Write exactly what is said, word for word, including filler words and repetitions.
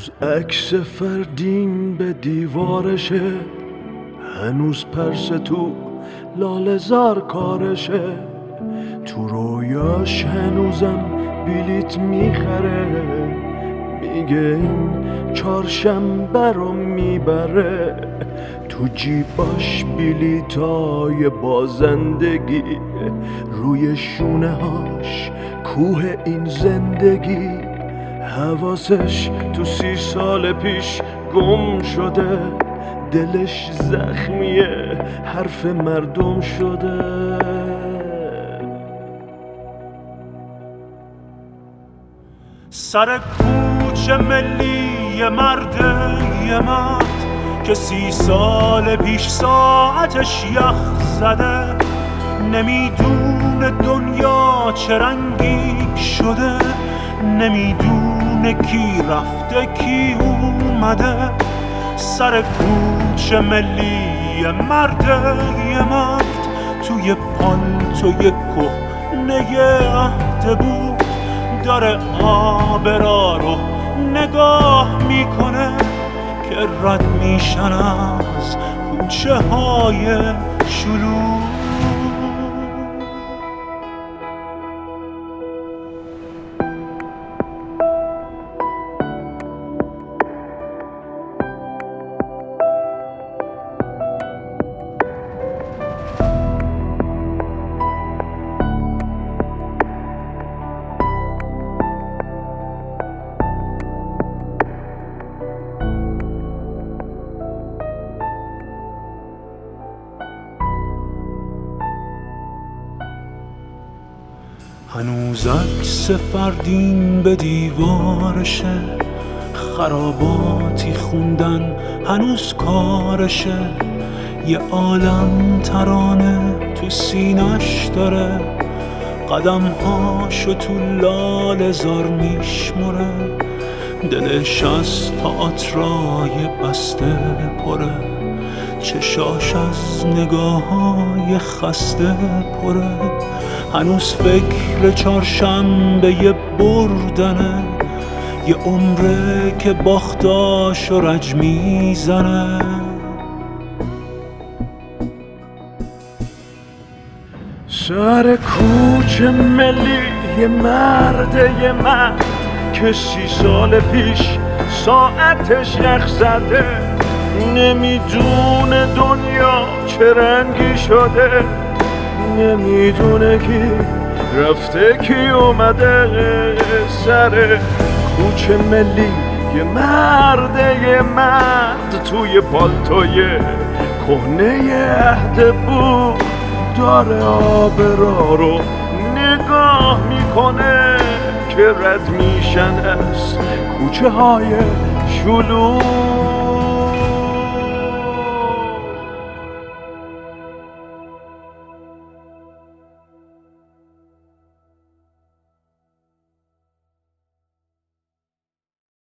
هنوز عکس فردین به دیوارشه، هنوز پرس تو لاله زار کارشه، تو رویاش هنوزم بلیت میخره، میگه این چهارشنبه رو میبره، تو جیباش بلیتای بازندگی، روی شونه هاش کوه این زندگی، حواسش تو سی سال پیش گم شده، دلش زخمیه حرف مردم شده. سر کوچه ملی یه مرده یه مرد که سی سال پیش ساعتش یخ زده، نمیدونه دنیا چه رنگی شده، نمیدونه کی رفته کی اومده. سر کوچه ملی یه مرده یه مرد توی پالتوی کهنه عهد بود، داره آبرا رو نگاه میکنه که رد میشن از کوچه های شلوغ. هنوز عکس فردین به دیوارشه، خراباتی خوندن هنوز کارشه، یه عالم ترانه تو سینش داره، قدمهاشو تو لاله زار میشمره، دلش از تئاترای بسته پره، چشاش از نگاه‌های خسته پره، هنوز فکر چهارشنبه یه بردنه، یه عمره که باختاشو رج میزنه. سر کوچه ملی یه مرده یه مرد که سی سال پیش ساعتش یخ زده، نمیدونه دنیا چه رنگی شده، نمیدونه کی رفته کی اومده. سر کوچه ملی یه مرده یه مرد توی پالتوی کهنه عهد بود، داره آبرا رو نگاه میکنه که رد میشن از کوچه های شلوغ.